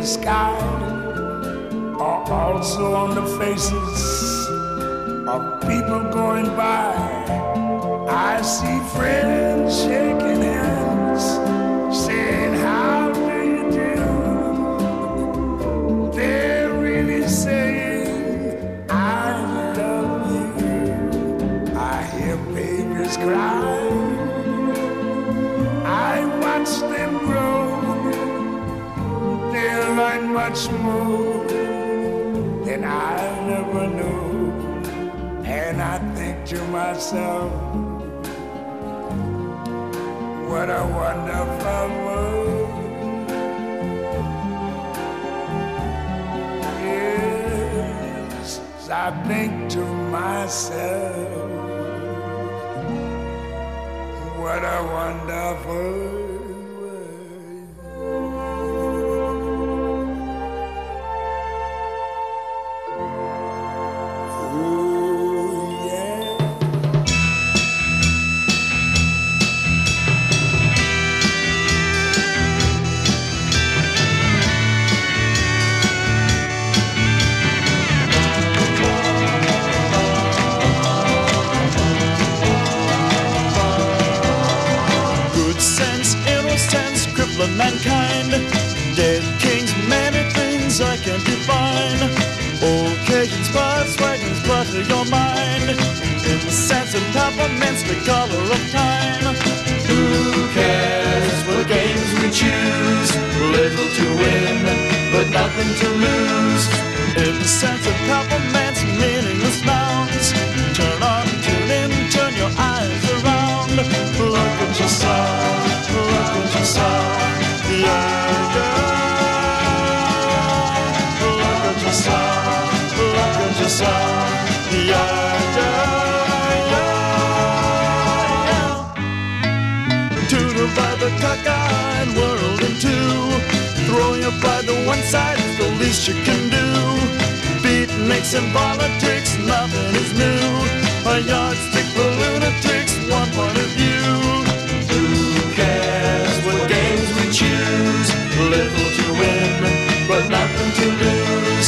the sky are also on the faces of people going by. I see friends shaking hands, saying, how do you do? They're really saying, I love you. I hear babies cry. I watch them grow. They'll learn much more than I never knew. And I think to myself, what a wonderful world. Yes, I think to myself, what a wonderful world. Mankind, dead kings, many things I can't define. Occasions, spots, wagons, butter your mind. In the sense of peppermints, the color of time. Who cares what games we choose? Little to win, but nothing to lose. In the sense of peppermints, meaningless nouns. Turn on, tune in, turn your eyes around. Look at yourself, look at yourself. Yeah, yeah. Look at yourself, look at yourself. Yeah, yeah, yeah. To divide the cockeyed world in two. Throw your pride to one side is the least you can do. Beatniks and politics, nothing is new. A yardstick for lunatics, one point of view. Who cares what games we choose? Little to win, but nothing to lose.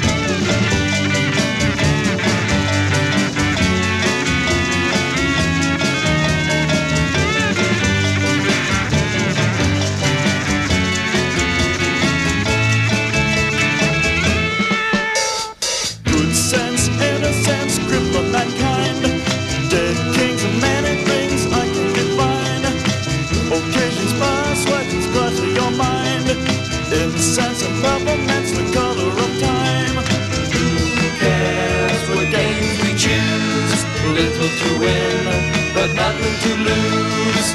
Good sense, innocence, cripple mankind. Dead kings and many things I can define. Occasions pass, legends clutter your mind. In the sense of peppermints, the color of time. Who cares what games we choose? Little to win, but nothing to lose.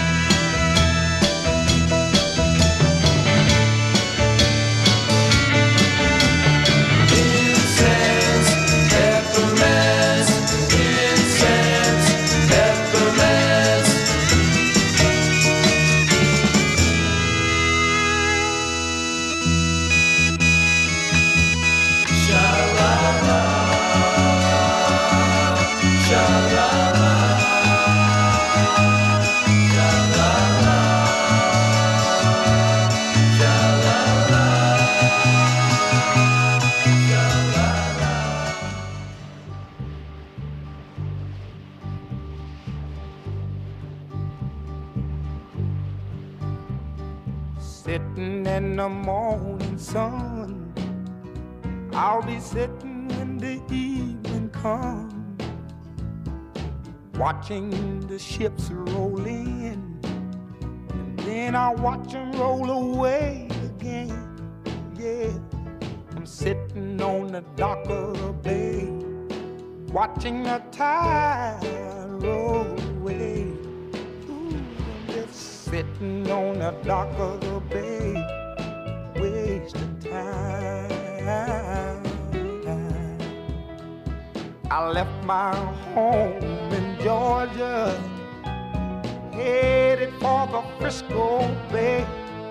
Incense, peppermints, incense, peppermints. Sha-la-la, sha-la-la, sha-la-la, sha-la-la, sha-la-la. Sitting in the morning sun, I'll be sitting when the evening comes, watching the ships roll in, and then I'll watch them roll away again. Yeah, I'm sitting on the dock of the bay, watching the tide roll away. Ooh, I'm just sitting on the dock of the bay, wasting time. I left my home in Georgia, headed for the Frisco Bay,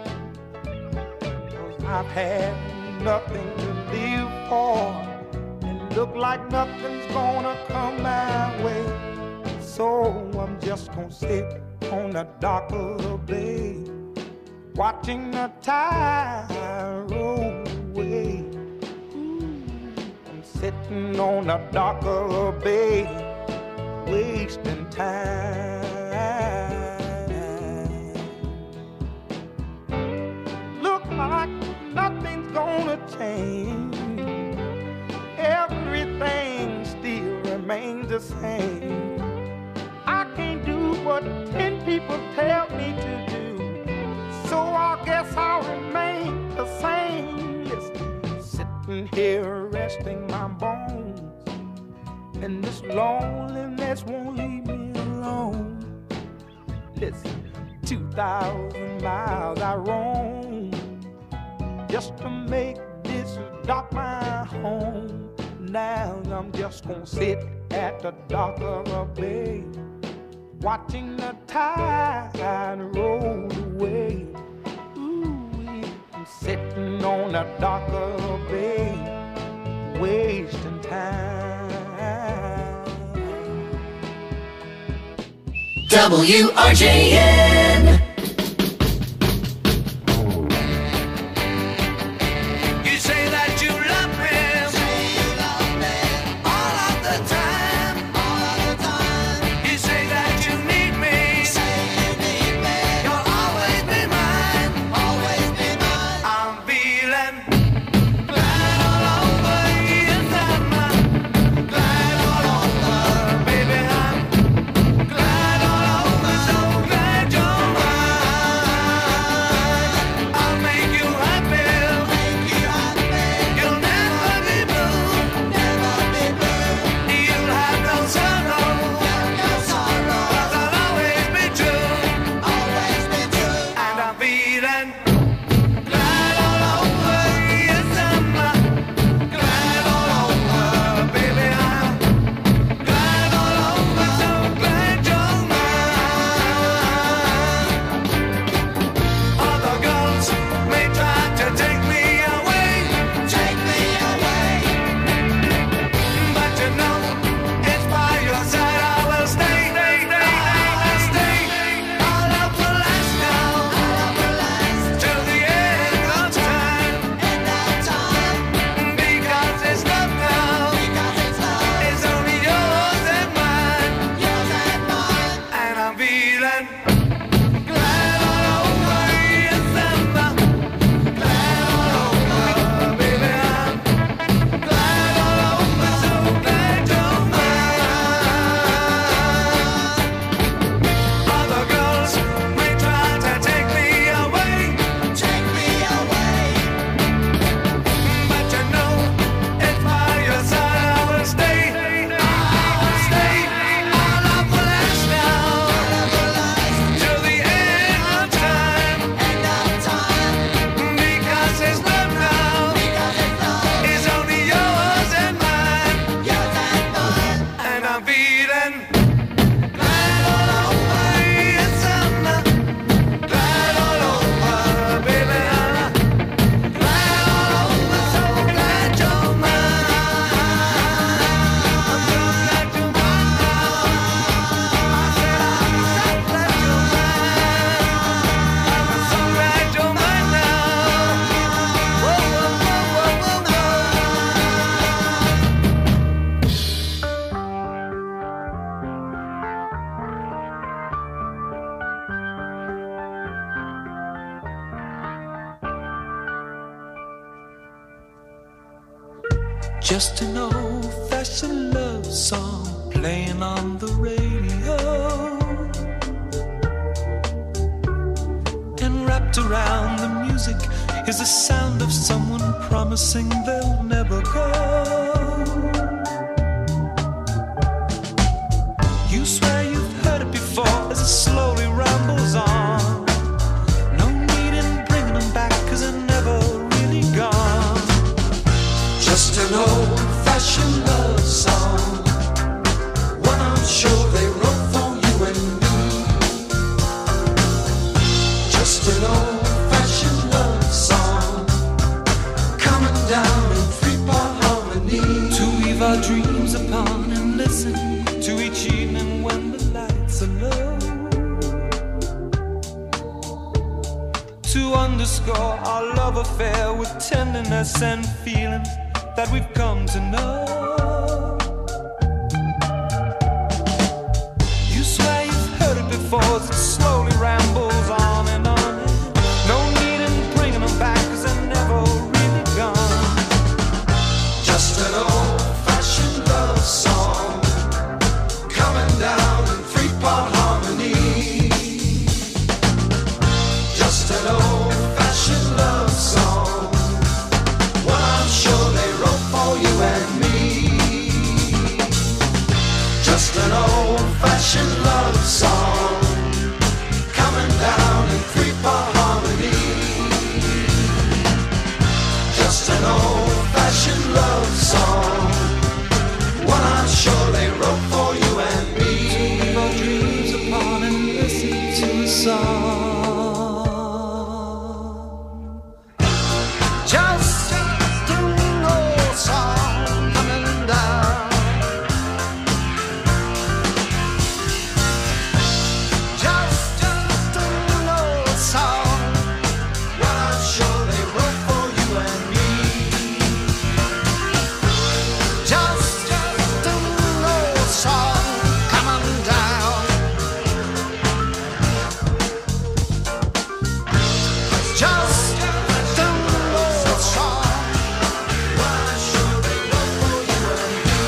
'cause I've had nothing to live for, and look like nothing's gonna come my way. So I'm just gonna sit on the dock of the bay, watching the tide roll away. I'm sitting on a darker bay, wasting time. Look like nothing's gonna change. Everything still remains the same. I can't do what 10 people tell me to do, so I guess I'll remain the same. Listen, sitting here resting my bones, and this loneliness won't leave me alone. Listen, 2,000 miles I roam just to make this dock my home. Now I'm just gonna sit at the dock of a bay, watching the tide roll away. Ooh, I'm sitting on the dock of a bay, wasting time. WRJN. Just an old-fashioned love song playing on the radio, and wrapped around the music is the sound of someone promising they'll never go. You swear you've heard it before as it slowly rambles on. No need in bringing them back 'cause they're never really gone. Just an old-fashioned love song, one I'm sure they wrote for you and me. Just an old-fashioned love song, coming down in 3-part harmony. to underscore our love affair with tenderness and feeling that we've come to know. You swear you've heard it before as it slowly rambles on and on. No need in bringing them back, 'cause they're never really gone. Just an old-fashioned love song coming down in three-part harmony. Just an old-fashioned love song, one I'm sure they wrote for you and me. Just an old-fashioned love song coming down in three-part harmony. Just an old-fashioned love song, one I'm sure they wrote for you and me. Leave our dreams upon and listen to a song. Just an old song coming down. Just an old song, what I'm sure they wrote for you and me. Just an old song coming down. Just an old song, what I'm sure they wrote for you and me.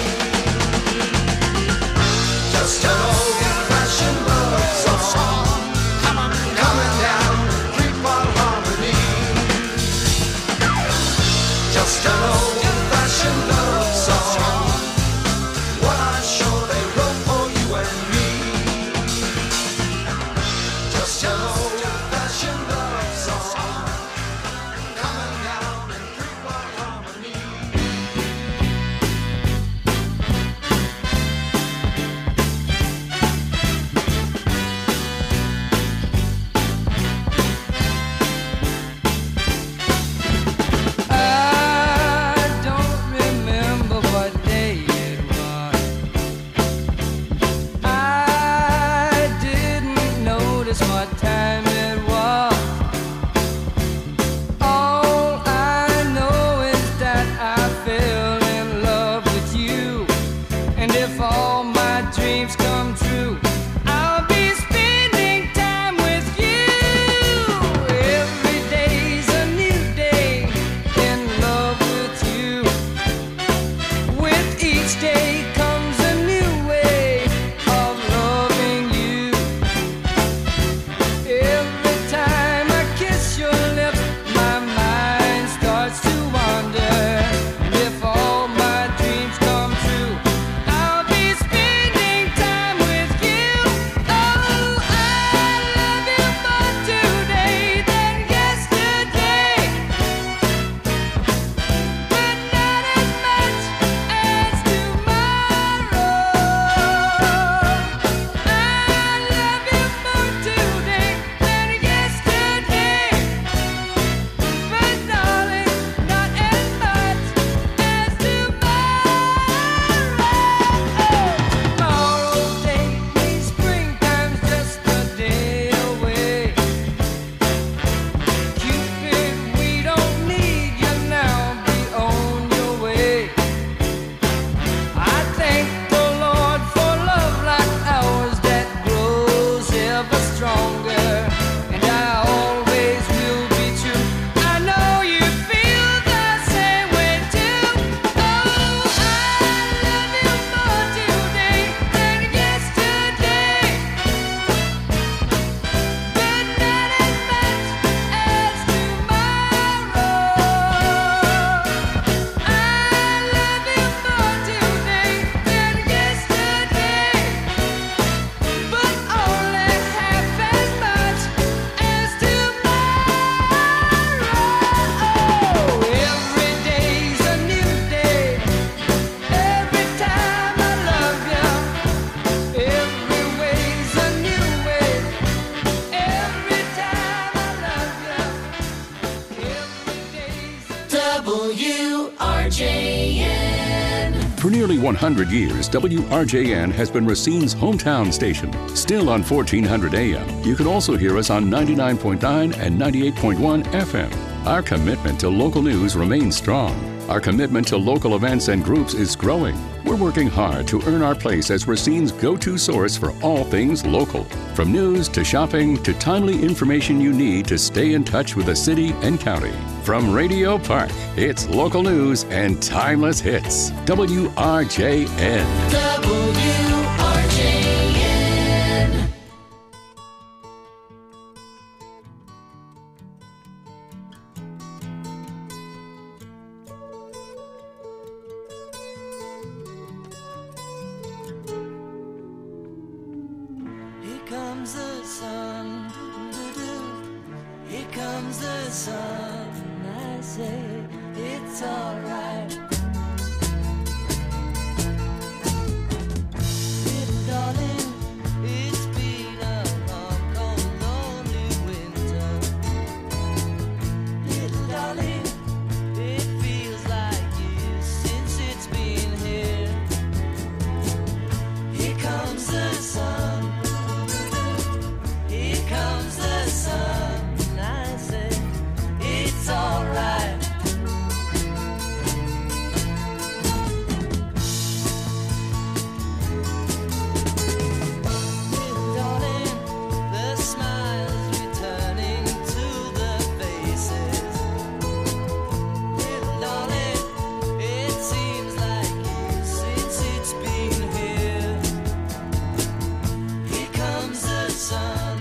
Just an old-fashioned love song coming down in three-part harmony. Just an old-fashioned love song, what I'm sure they wrote for you and me. Just an old-fashioned love song coming down in three-part harmony. I don't remember what day it was. I didn't notice what time it was. All I know is that I fell in love with you. And if all my dreams come true, I'll be spending time with you. Every day's a new day in love with you. With each day comes a new way of loving you. Every time I kiss your lips, my mind starts to wander. And if all my dreams come true, I'll be spending time with you. Oh, I love you more today than yesterday, but not as much as tomorrow. I love you more today than yesterday, but darling, not as much as tomorrow. Tomorrow's day means springtime's just a day away. Cupid, we don't need you now, be on your way. I thank the Lord for love like ours that grows ever stronger, and I always will be true. I know you feel the same way too. Oh, I love you more today than yesterday, but not as much as tomorrow. I love you more today than yesterday, but only half as much as tomorrow. Every day's a new day. Every time I love you, every way's a new way. Every time I love you, every day's a WRJN. For nearly 100 years, WRJN has been Racine's hometown station. Still on 1400 AM, you can also hear us on 99.9 and 98.1 FM. Our commitment to local news remains strong. Our commitment to local events and groups is growing. We're working hard to earn our place as Racine's go-to source for all things local. From news to shopping to timely information you need to stay in touch with the city and county. From Radio Park, it's local news and timeless hits. WRJN. WRJN. Here comes the sun, here comes the sun. I say it's alright. Little darling, it's been a long, cold, lonely winter. Little darling, it feels like years since it's been here. Here comes the sun. Here comes the sun. I say it's alright. Little darling, the smiles returning to the faces. Little darling, it seems like years since it's been here. Here comes the sun.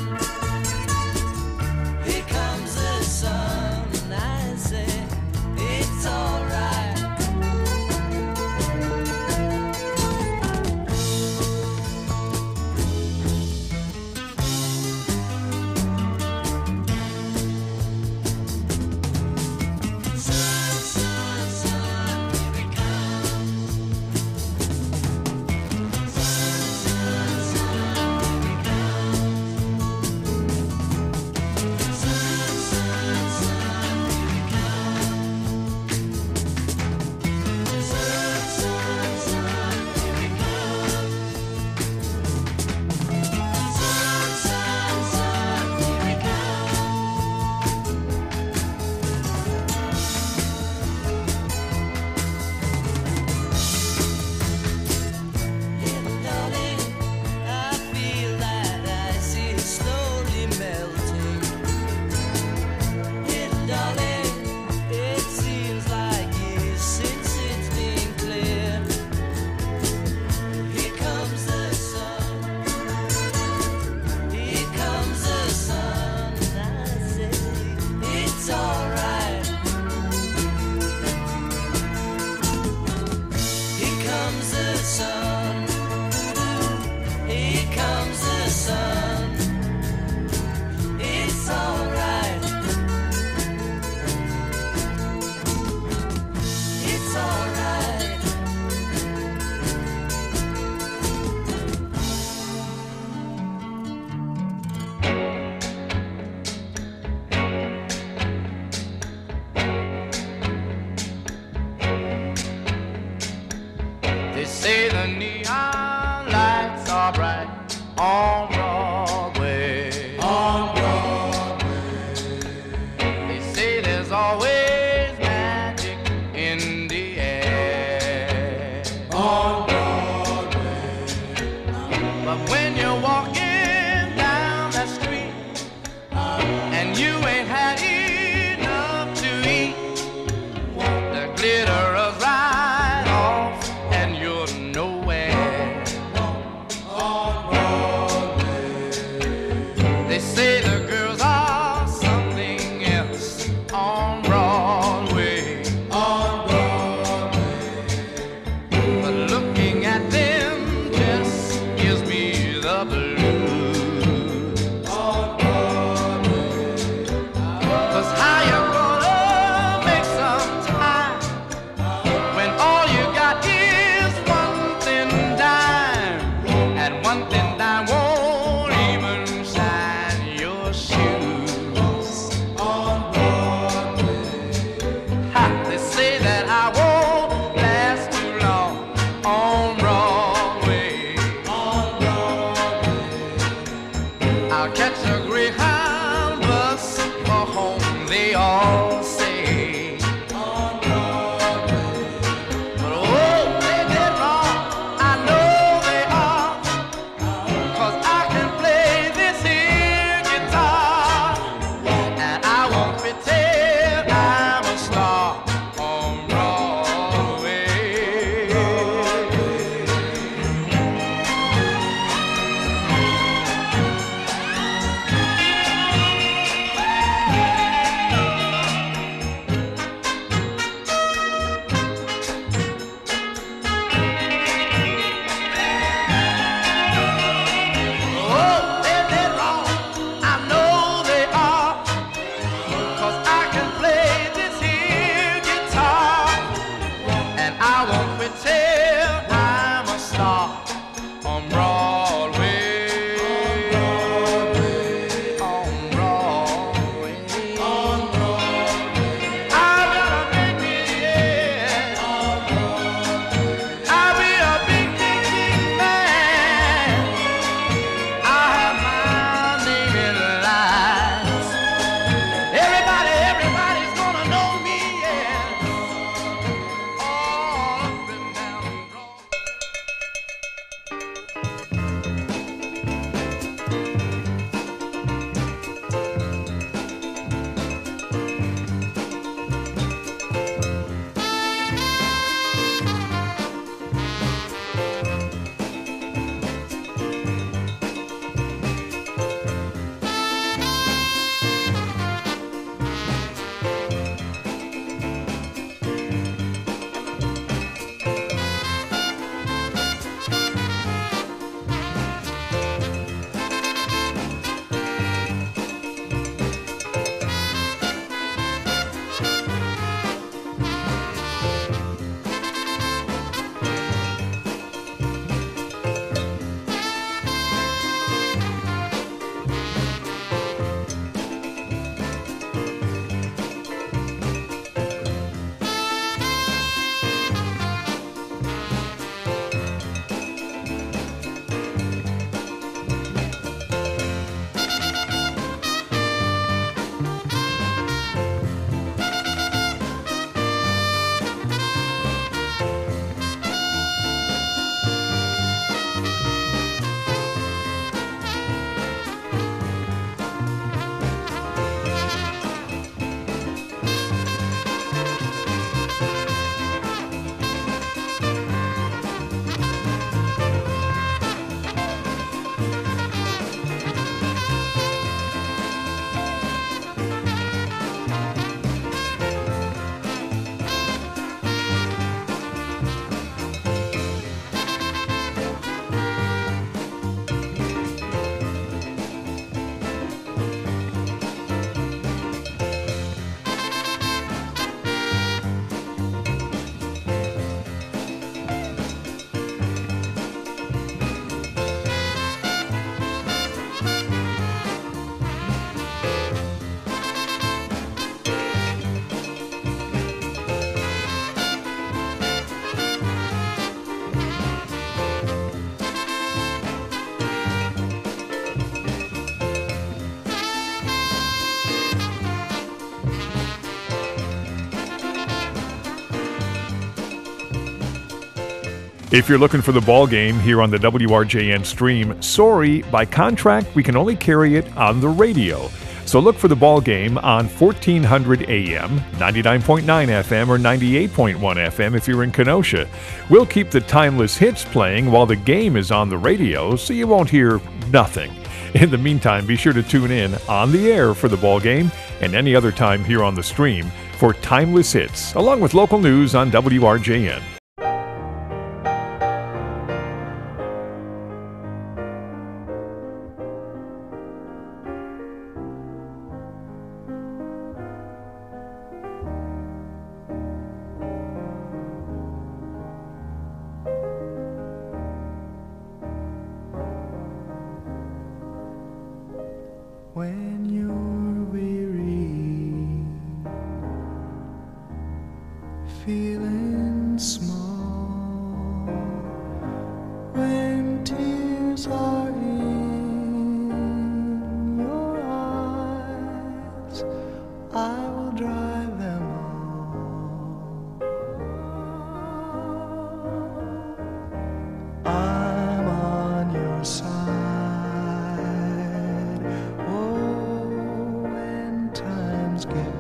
Here comes the sun, and I say it's alright. Sun, sun, sun, here it comes. Sun, sun, sun, here it comes. Sun, sun, sun, here it comes. Sun, sun, sun, here it comes. Sun, sun, sun, here it comes. Little darling, I feel that ice is slowly melting. Little darling, it seems like years since it's been clear. Here comes the sun. Here comes the sun, and I say it's alright. Here comes the sun. Here comes the sun. It's alright. It's alright. They say the neon lights are bright on Broadway. On Broadway. They say there's always magic in the air. On Broadway. But when you're walking down the street and you ain't had enough to eat, the glitter is right off and you're nowhere. They say the girls are something else on Broadway. they all say. On Broadway. But oh, they did wrong, I know they are, 'cause I can play this here guitar, and I won't pretend I'm a star on Broadway. Oh, they did wrong, I know they are, 'cause I can play this here guitar, and I won't pretend I'm a star on Broadway. On Broadway. On Broadway. I better make it, yeah. I'll be a big, big, big man. I have my name in lights. Everybody's gonna know me, yeah. All up and down Broadway. If you're looking for the ball game here on the WRJN stream, sorry, by contract, we can only carry it on the radio. So look for the ball game on 1400 AM, 99.9 FM, or 98.1 FM if you're in Kenosha. We'll keep the timeless hits playing while the game is on the radio, so you won't hear nothing. In the meantime, be sure to tune in on the air for the ball game and any other time here on the stream for timeless hits, along with local news on WRJN. When you're weary, feeling small, when tears are in your eyes, I get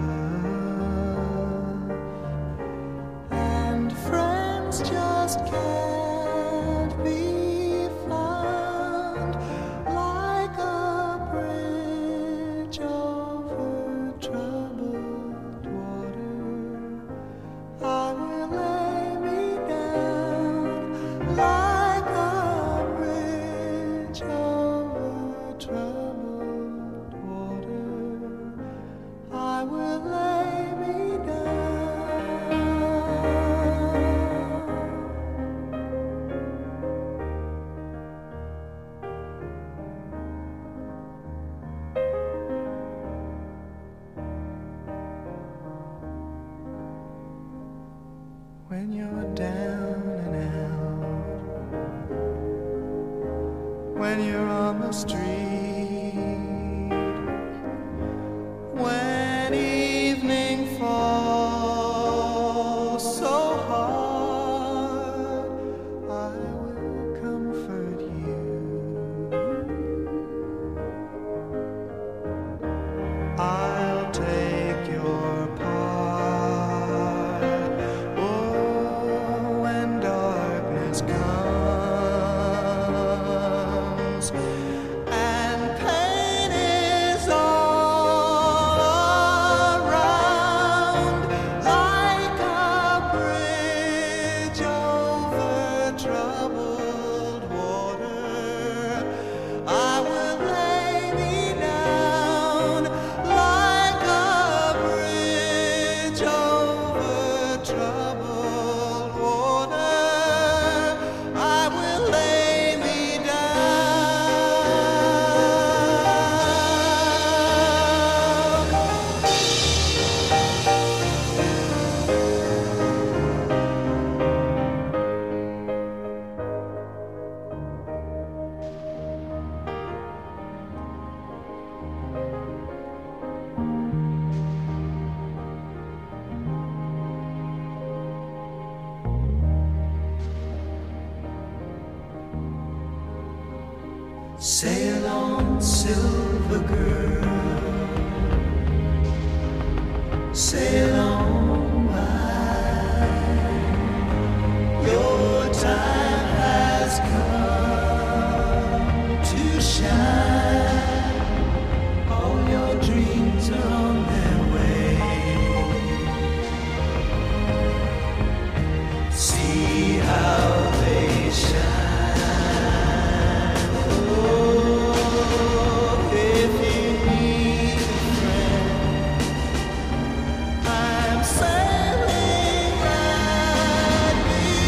round, and friends just can't be found like a bridge over troubled water. I will lay me down like a bridge over troubled water. I will lay me down. When you're down and out, when you're on the street, when evening falls so hard, I will comfort you. I'll take your part. Oh, when darkness comes and pain is all around, like a bridge over troubled water, I will lay me down like a bridge over troubled water. I will lay me Sail on, silver girl, sail on by. Your time has come to shine. All your dreams are on their way. See how they shine. If you need a friend, I'm sailing right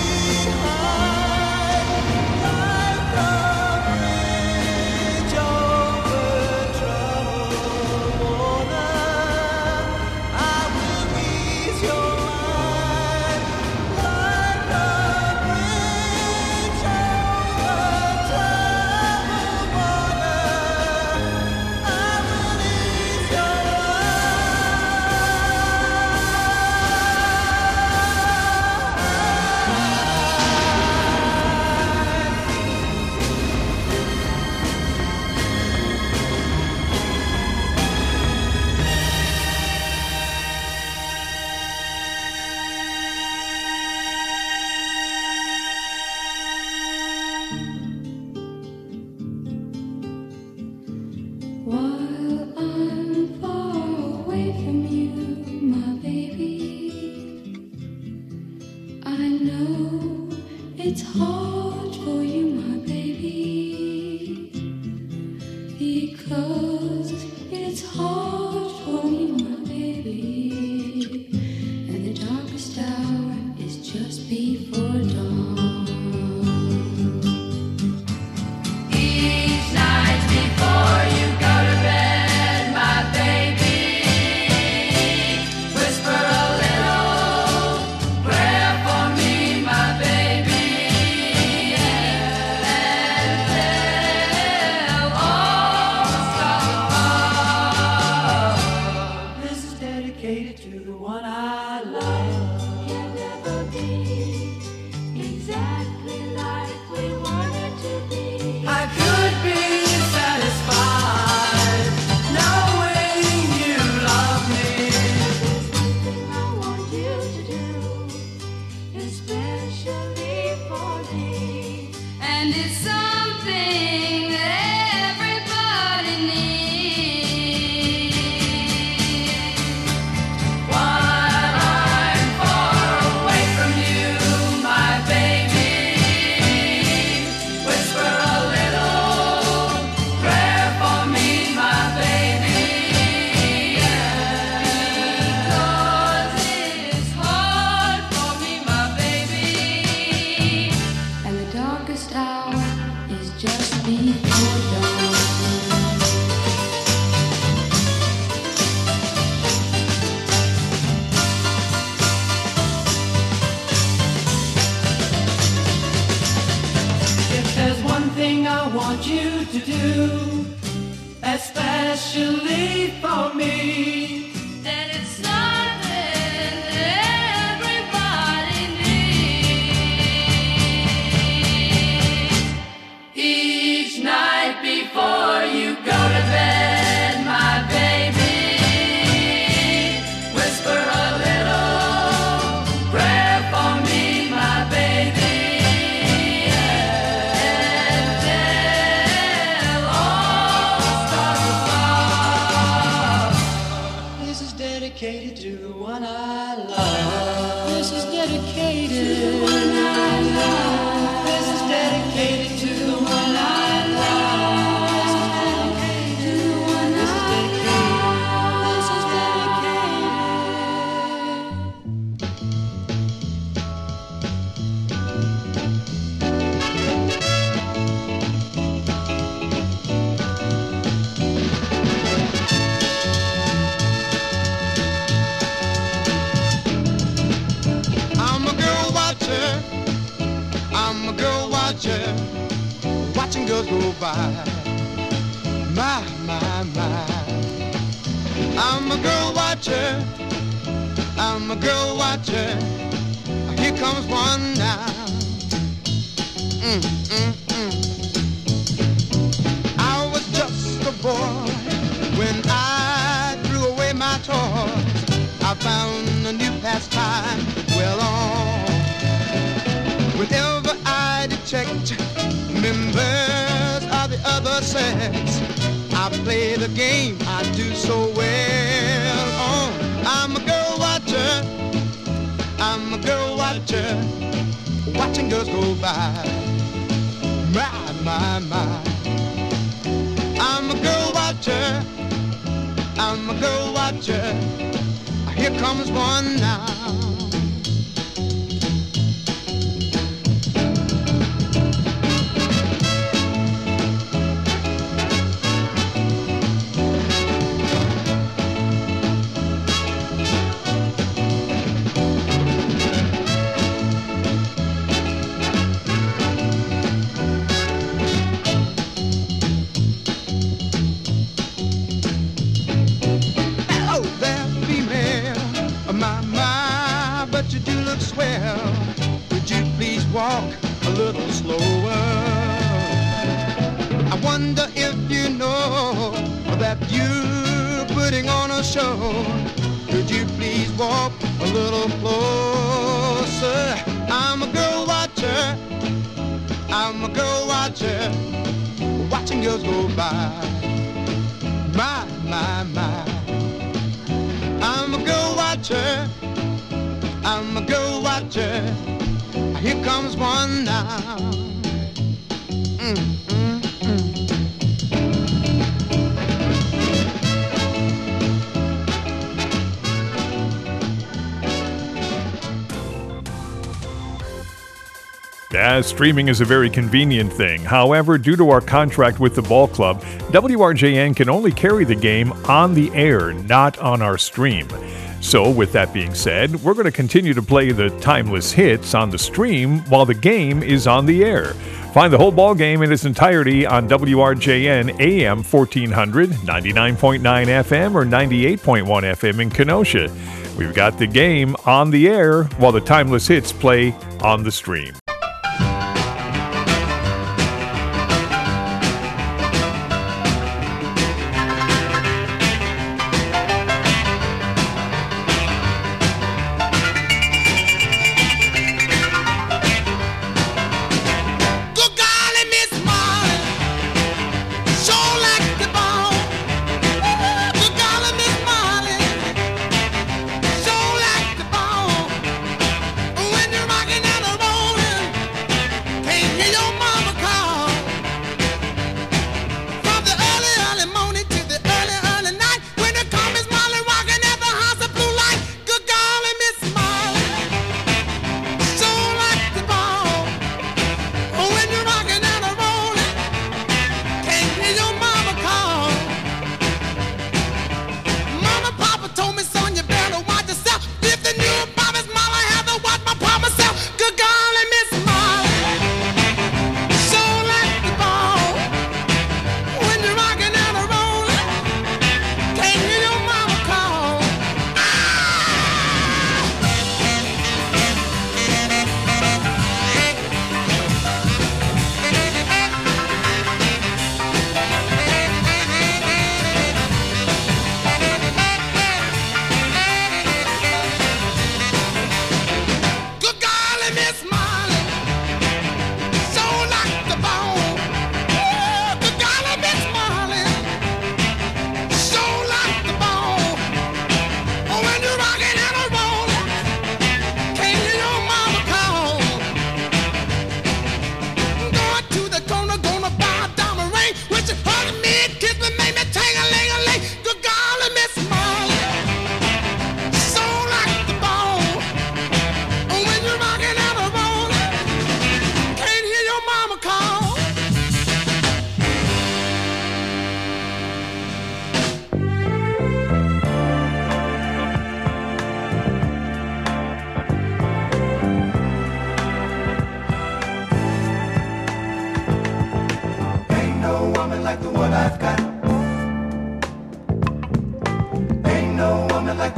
behind, like a bridge over troubled water. I will ease your mind, like a bridge over troubled water. I will ease your While I'm far away from you, my baby, I know it's hard for you, my baby, because it's hard for you, my baby, and the darkest hour is just before dawn. Each night before you go to bed, my baby, whisper a little prayer for me, my baby, and tell all the stars above. This is dedicated to the one I love. Can never be exactly like we wanted to be. I could be satisfied knowing you love me. thing I want you to do, especially for me. Then it's something everybody needs. Each night before you go to bed, my baby, whisper a little prayer for me, my baby. And tell all the stars above, this is dedicated to the one I love. This is dedicated to the one I love. This is dedicated to the one I love. This is dedicated to the one I love. This is dedicated. I'm a girl watcher. I'm a girl watcher. Watching girls go by. My, my, my. I'm a girl watcher. I'm a girl watcher. Here comes one now. I was just a boy when I threw away my toys. I found a new pastime well on. Whenever I detect members of the other sex, I play the game I do so well on. I'm a girl watcher. I'm a girl watcher. Watching girls go by. My, my, my. I'm a girl watcher. I'm a girl watcher. Here comes one now. Hello there, female. My, but you do look swell. Would you please walk a little slower? I wonder if you know that you're putting on a show. Could you please walk a little closer? I'm a girl watcher. I'm a girl watcher. Watching girls go by. My, my, my. I'm a girl watcher. I'm a girl watcher. Here comes one now. Yeah, streaming is a very convenient thing. However, due to our contract with the ball club, WRJN can only carry the game on the air, not on our stream. So, with that being said, we're going to continue to play the timeless hits on the stream while the game is on the air. Find the whole ball game in its entirety on WRJN AM 1400, 99.9 FM, or 98.1 FM in Kenosha. We've got the game on the air while the timeless hits play on the stream. Good golly, Miss Molly, sure like the ball. Good golly, Miss Molly, sure like the ball. When you're rocking and a rolling,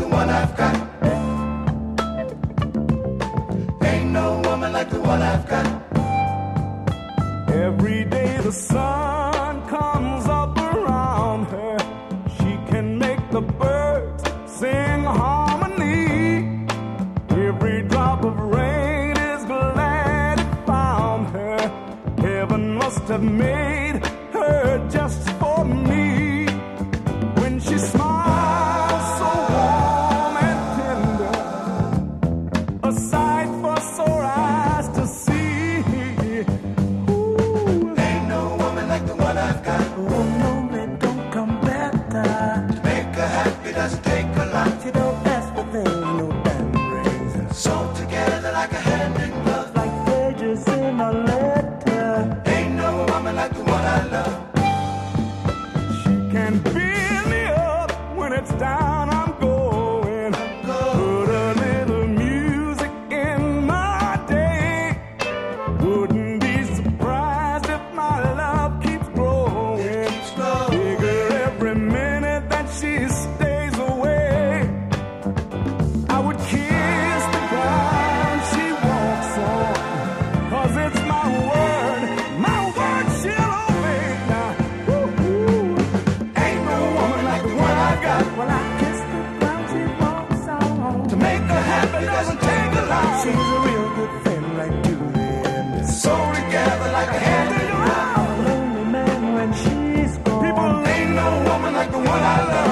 one I've got. Ain't no woman like the one I've got. Every day the sun comes up around her. She can make the birds sing harmony. Every drop of rain is glad it found her. Heaven must have made her just for me. When she smiles so warm and tender, a sight for sore eyes to see. Ooh. Ain't no woman like the one I've got. Oh no, man, don't come better. To make her happy doesn't take a lot. She don't ask for things, no diamond rings. Sewn together like a hand in glove. Like pages in a letter. Ain't no woman like the one I love. She can fill me up when it's down. I'm going. Put a little music in my day. Wouldn't be surprised if my love keeps growing. Bigger every minute that she stays away. I would kiss the ground she walks on. 'Cause it's my word she'll obey now. Woo-hoo. Ain't no woman like the one I got. Well, I kiss the ground she walks on. To make her happy doesn't take a lot. She's a real good friend like Julian. Sewn together like a hand in glove. I'm a lonely man when she's gone. People, ain't no woman like the one I love.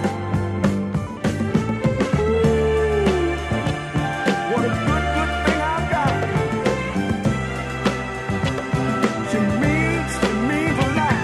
What a good, good thing I've got. She means a lot.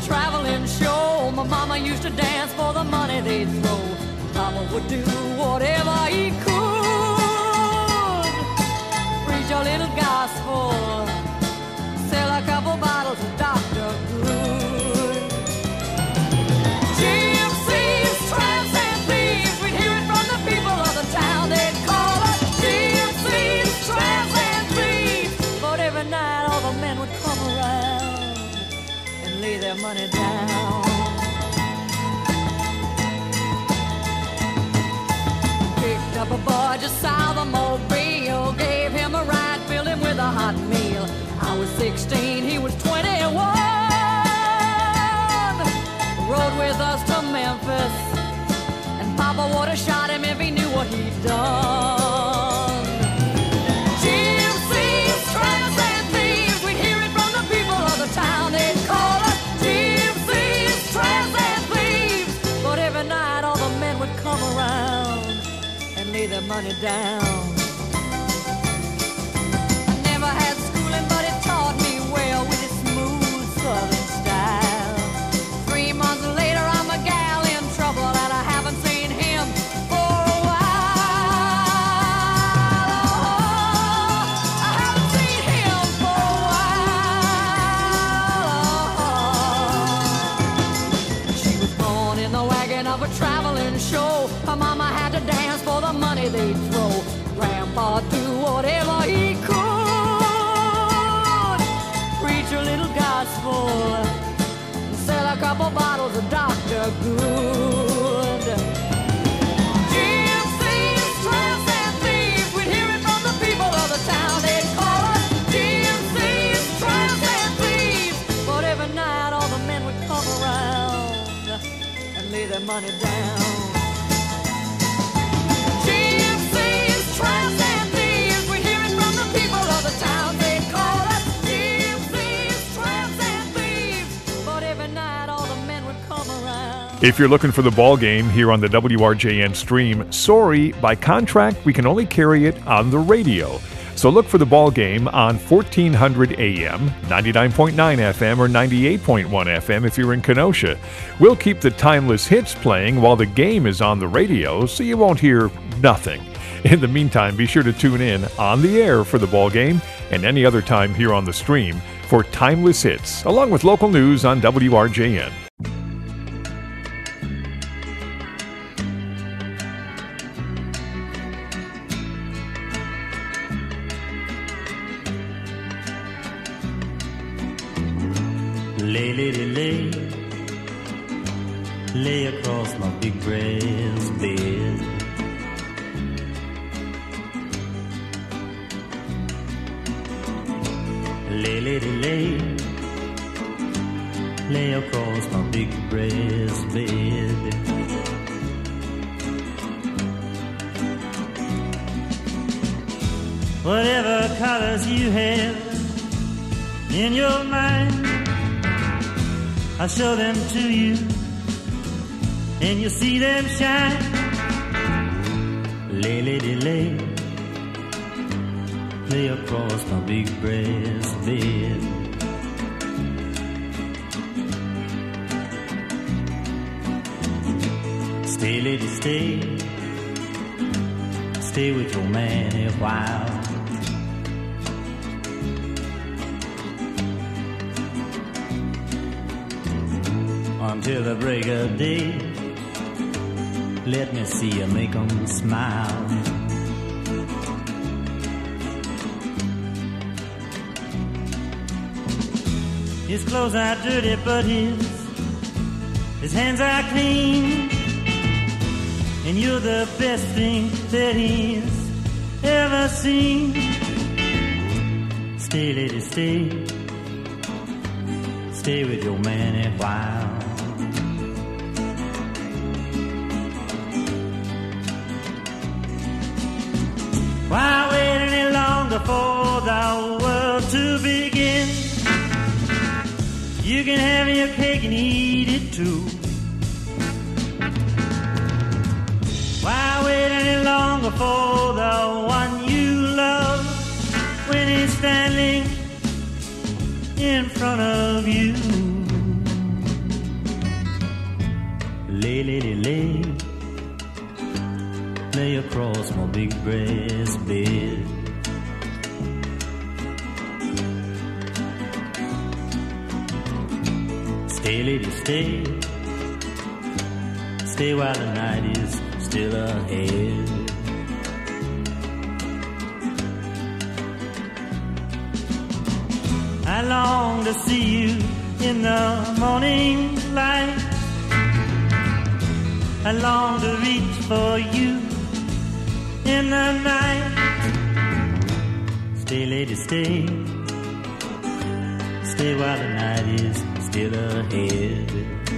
traveling show. My mama used to dance for the money they'd throw. Papa would do whatever he could. Preach a little gospel, sell a couple bottles of Dr. Good. Gypsies, tramps, and thieves, we'd hear it from the people of the town. They'd call us gypsies, tramps, and thieves. But every night all the men would come around and lay their money down. Picked up a boy just south of Mobile, gave him a ride, filled him with a hot meal. I was 16, he was 21. Rode with us to Memphis, and Papa would have shot him if he knew what he'd done. Gypsies, tramps, and thieves, we'd hear it from the people of the town. They'd call us gypsies, tramps, and thieves. But every night all the men would come around and lay their money down. I never had schooling, but it taught me well with its smooth southern style. 3 months later, I'm a gal in trouble, and I haven't seen him for a while. I haven't seen him for a while. She was born in the wagon of a traveling show. Her mama had to dance for the money they'd throw. Grandpa do whatever he could. Preach a little gospel, sell a couple bottles of Dr. Good. Gypsies, tramps, and thieves, we'd hear it from the people of the town. They'd call us gypsies, tramps, and thieves. But every night all the men would come around and lay their money down. Gypsies, tramps, and thieves, we'd hear it from the people of the town. They'd call us gypsies, tramps, and thieves. But every night all the men would come around. If you're looking for the ball game here on the WRJN stream, sorry, by contract, we can only carry it on the radio. So look for the ball game on 1400 AM, 99.9 FM, or 98.1 FM if you're in Kenosha. We'll keep the timeless hits playing while the game is on the radio, so you won't hear nothing. In the meantime, be sure to tune in on the air for the ball game and any other time here on the stream for timeless hits, along with local news on WRJN. Lay, lady, lay, lay across my big brass bed. Lay, lady, lay, lay across my big brass bed. Whatever colors you have in your mind, I'll show them to you, and you'll see them shine. Lay, lady, lay, lay across my big brass bed. Stay, lady, stay, stay with your man a while. Until the break of day, let me see you make 'em smile. His clothes are dirty, but his hands are clean, and you're the best thing that he's ever seen. Stay, lady, stay, stay with your man a while. Why wait any longer for the world to begin? You can have your cake and eat it too. Why wait any longer for the one you love when he's standing in front of you? Lay, lady, lay. Lay across my big brass bed. Stay, lady, stay. Stay while the night is still ahead. I long to see you in the morning light. I long to reach for you in the night. Stay, lady, stay. Stay while the night is still ahead.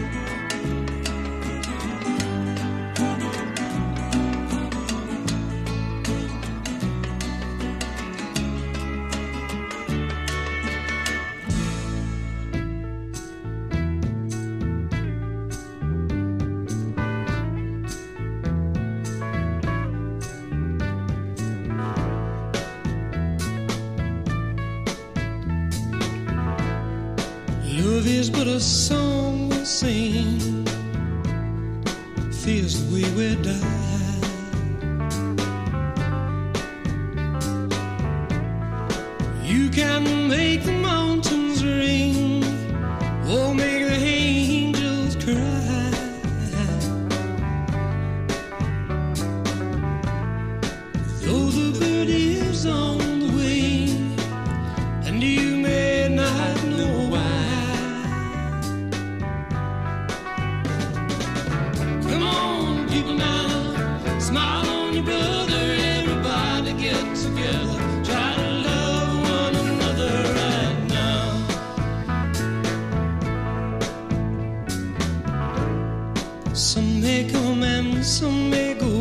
Love is but a song we sing, feels the way we die. You can make the mountains ring, or make the angels cry. Though the bird is on the wing, and you may not know why. Come on, people now, smile on your brother, everybody get together, try to love one another right now. Some may come and some may go,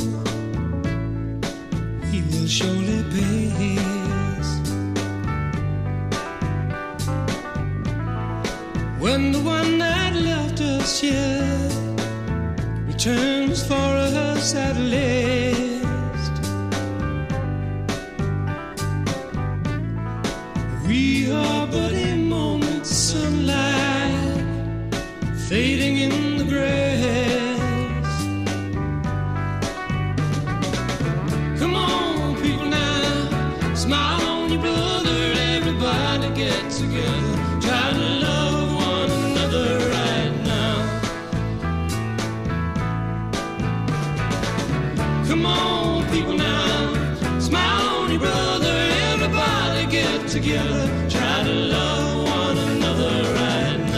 we will surely pass. When the one that left us here returns for us at last, we are but a moment's sunlight fading in the grass. Come on, people now, smile on your brother, everybody get together, try to love one another right now. Come on, people now, smile on your brother, everybody get together, try to love one another right now.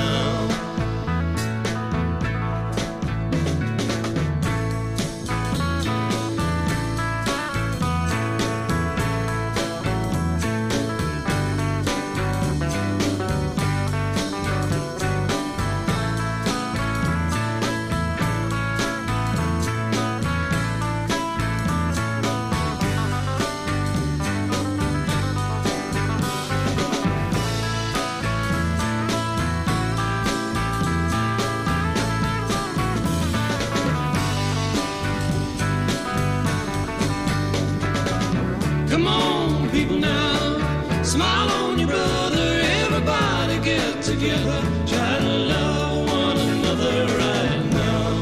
Come on, people now, smile on your brother, everybody get together, try to love one another right now.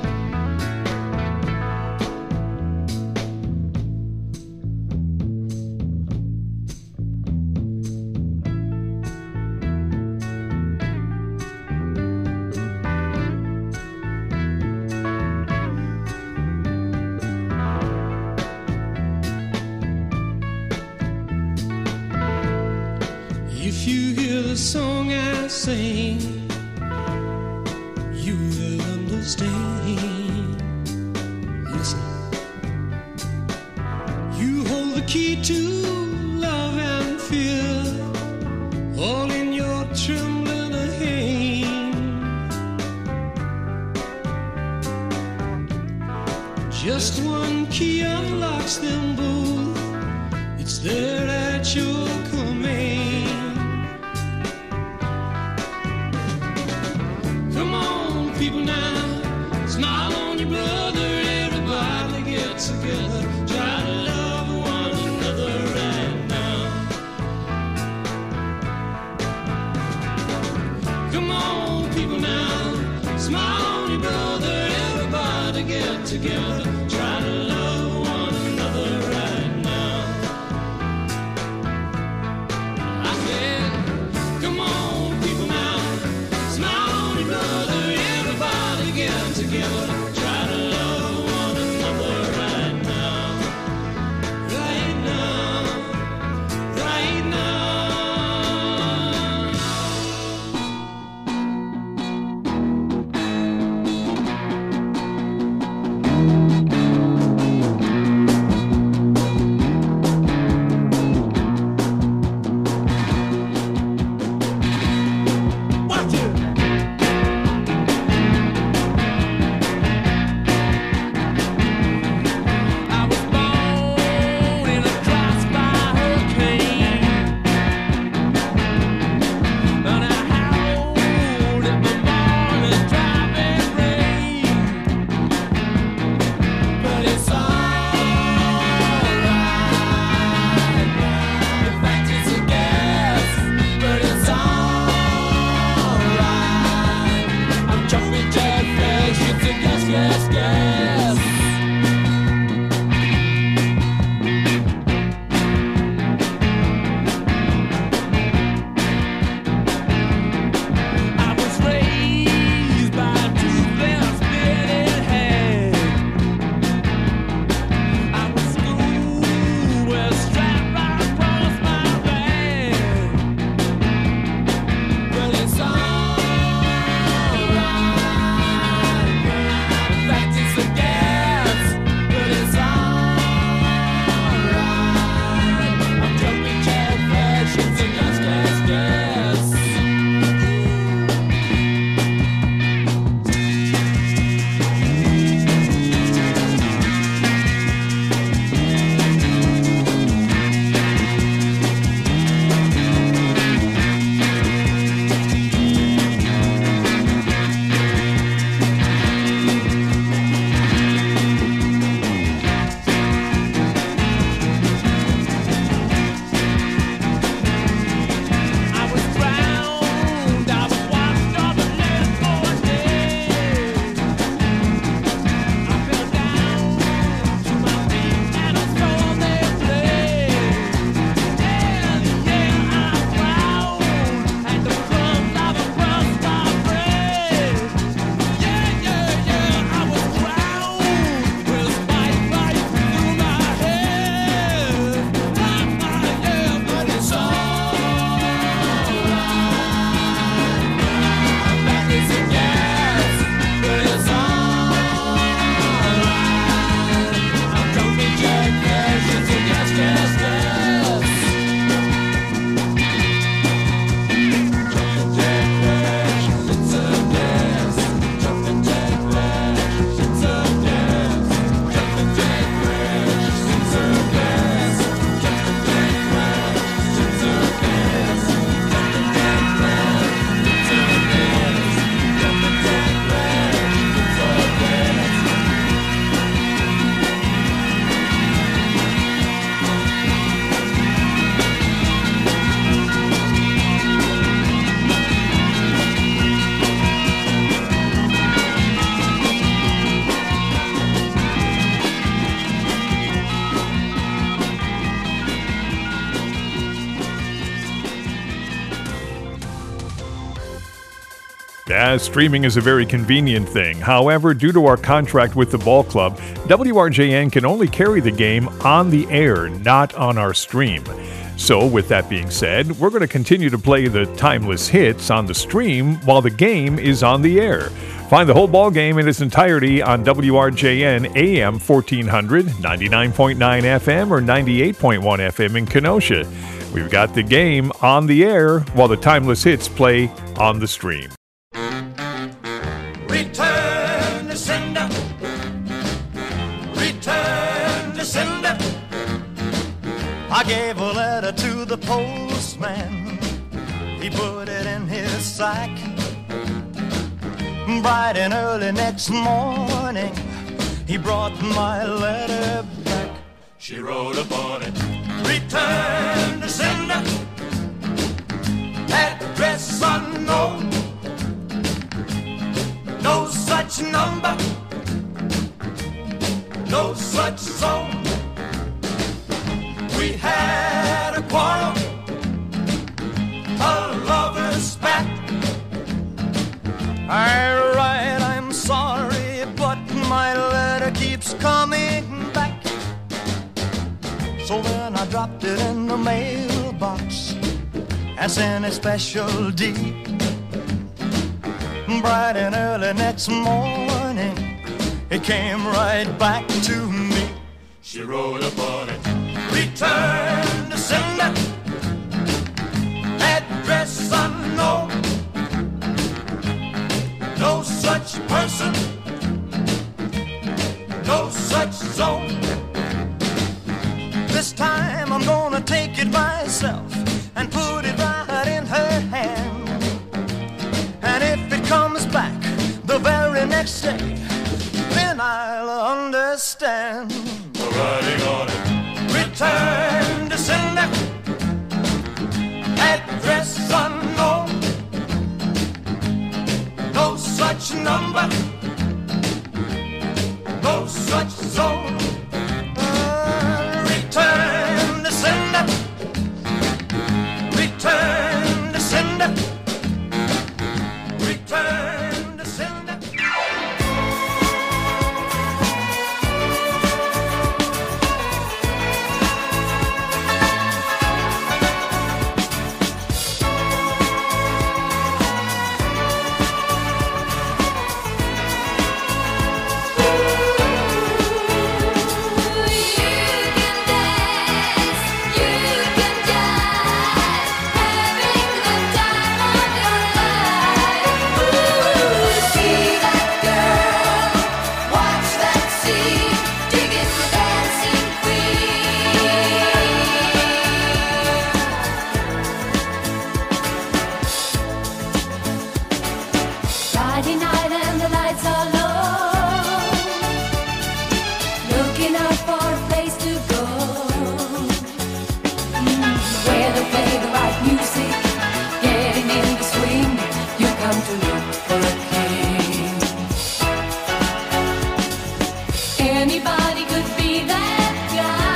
If you hear the song I sing, you will understand. Listen, you hold the key to love and fear, all in your trembling hand. Just one key unlocks them both, it's there at your command. People now, smile on your brother, everybody get together, try to love one another right now. Come on, people now, smile on your brother, get together, try to love one another right now. I said, come on, people now, smile on your brother, everybody get together, try to love one another right now. Right now, right now. Yeah, streaming is a very convenient thing. However, due to our contract with the ball club, WRJN can only carry the game on the air, not on our stream. So, with that being said, we're going to continue to play the timeless hits on the stream while the game is on the air. Find the whole ball game in its entirety on WRJN AM 1400, 99.9 FM, or 98.1 FM in Kenosha. We've got the game on the air while the timeless hits play on the stream. Return to sender. Return to sender. I gave a letter to the postman. He put it in his sack. Bright and early next morning, he brought my letter back. She wrote upon it, return to sender. Address unknown. No such number. no such zone. We had a quarrel, a lover's spat. Alright, I'm sorry, but my letter keeps coming back. So then I dropped it in the mailbox as in a special deed. Bright and early next morning, it came right back to me. She wrote upon it, return to sender, address unknown, no such person, no such zone. This time I'm gonna take it myself and put it right in her hand. And if it comes back the very next day, then I'll understand. The writing on it, return to sender, address unknown, no such number, no such zone. Return to sender, return to sender, return to sender. Friday night and the lights are low, looking out for a place to go, where they play the right music, getting in the swing. You come to look for a king. Anybody